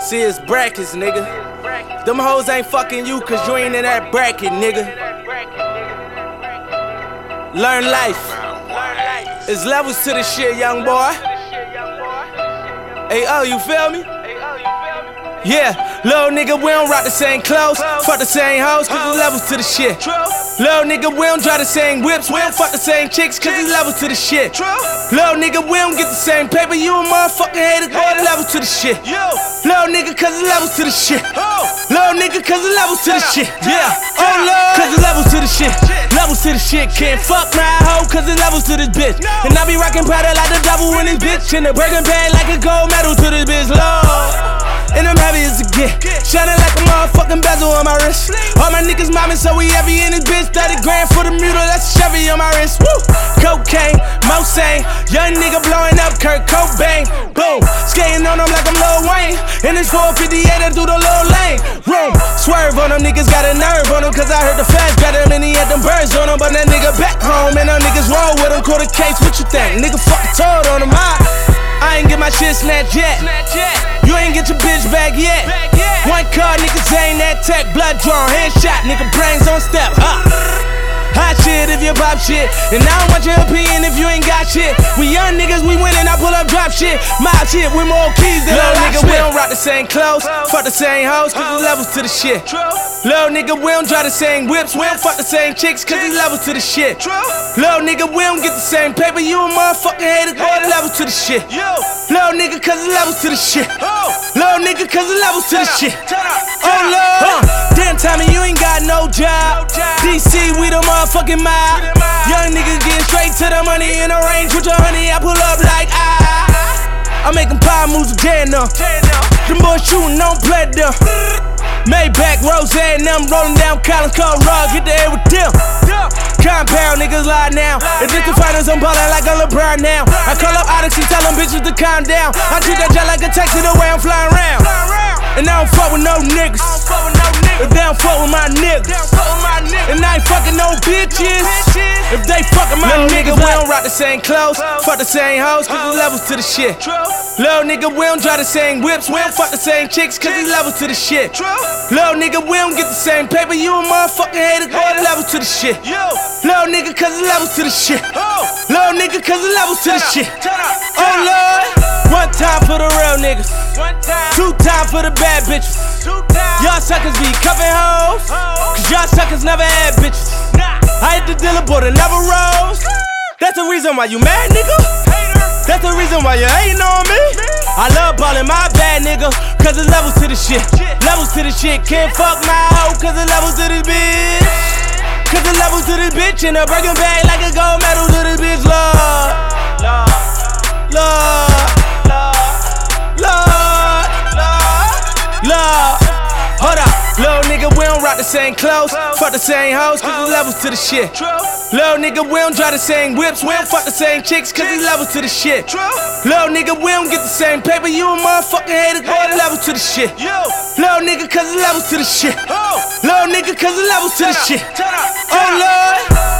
See, it's brackets, nigga. Them hoes ain't fucking you cause you ain't in that bracket, nigga. Learn life. It's levels to this shit, young boy. Hey, oh, you feel me? Yeah, little nigga, we don't rock the same clothes, fuck the same hoes, cause it's levels to the shit. Little nigga, we don't drive the same whips, we don't fuck the same chicks, cause it's levels to the shit. Little nigga, we don't get the same paper, you a motherfucking hater, go to levels to the shit. Little nigga, cause it's levels to the shit. Little nigga, cause it's levels to the shit. Yeah, oh Lord, cause it's levels to the shit. Levels to the shit, can't fuck my hoe, cause it's levels to this bitch. And I be rockin' powder like the devil in this bitch, and the Birkin bag like a gold medal to this bitch, Lord. And I'm heavy as a get, shining like a motherfucking bezel on my wrist. All my niggas mobbing, so we heavy in this bitch. 30 grand for the mule, that's a Chevy on my wrist. Woo! Cocaine, Mosaic, young nigga blowing up Kurt Cobain. Boom, skating on them like I'm Lil Wayne. And it's 458 and through the little lane. Room, swerve on them, niggas got a nerve on them, cause I heard the feds got him and he had them birds on him. But that nigga back home, and them niggas roll with him. Caught a case, what you think? Nigga fucking told on him, I ain't get my shit snatched yet. You ain't get your bitch back yet. One car, niggas ain't that tech. Blood drawn, headshot, nigga brains on step. Hot shit if you pop shit. And I don't want your opinion if you ain't got shit. We young niggas, we winning, I pull up drop shit. My shit with more keys than a nigga, we don't rock the same clothes, fuck the same hoes, cause it's levels to the shit. Little nigga, we don't drive the same whips, we don't fuck the same chicks, cause it's levels to the shit. Little nigga, we don't get the same paper, you a motherfucking hater, go to levels to the shit. Little nigga, cause it's levels to the shit. Little nigga, cause it's levels to the shit. Oh Lord, damn Tommy, you ain't got no job. DC, we the motherfucking mob. Young niggas getting straight to the money in the range with your honey. I pull up like I'm making power moves with J&M. Them boys shooting, don't play them. Maybach, Rose, and them rolling down Collins, Cole, Rug, hit the air with them. Compound niggas lie now. If it's the finals, I'm ballin' like a LeBron now. I call up Odyssey, tell them bitches to calm down. I treat that jet like a taxi the way I'm flying around. And I don't fuck with no niggas. If they don't fuck with my niggas. And I ain't fucking no bitches. If they fuckin' my niggas, we don't rock the same clothes, fuck the same hoes, cause it's levels to the shit. Little nigga, we don't drive the same whips, we don't fuck the same chicks, cause it's levels to the shit. Little nigga, we don't get the same paper, you a motherfucking hater, go to levels to the shit. Little nigga, cause it's levels to the shit. Little nigga, cause it's levels to the shit. Oh Lord, one time for the real niggas, two times for the bad bitches. Y'all suckers be cuffin' hoes, cause y'all suckers never had bitches. I hit the dealer, but it never rose. That's the reason why you mad, nigga. That's the reason why you hating on me. I love ballin' my bad nigga, cause it's levels to the shit. Levels to the shit, can't fuck my hoe, cause it's levels to this bitch. Cause it's levels to this bitch, and a Birkin bag like a gold medal to this bitch, Lord. Lord, Lord, Lord, Lord. Hold up, little nigga, we don't rock the same clothes, fuck the same hoes, cause it's levels to the shit. Little nigga, we don't drive the same whips, we don't fuck the same chicks, cause it's levels to the shit. Little nigga, we don't get the same paper, you a motherfucking hater, go to levels to the shit. Little nigga, cause it's levels to the shit. Little nigga, cause it's levels to the shit. Oh Lord.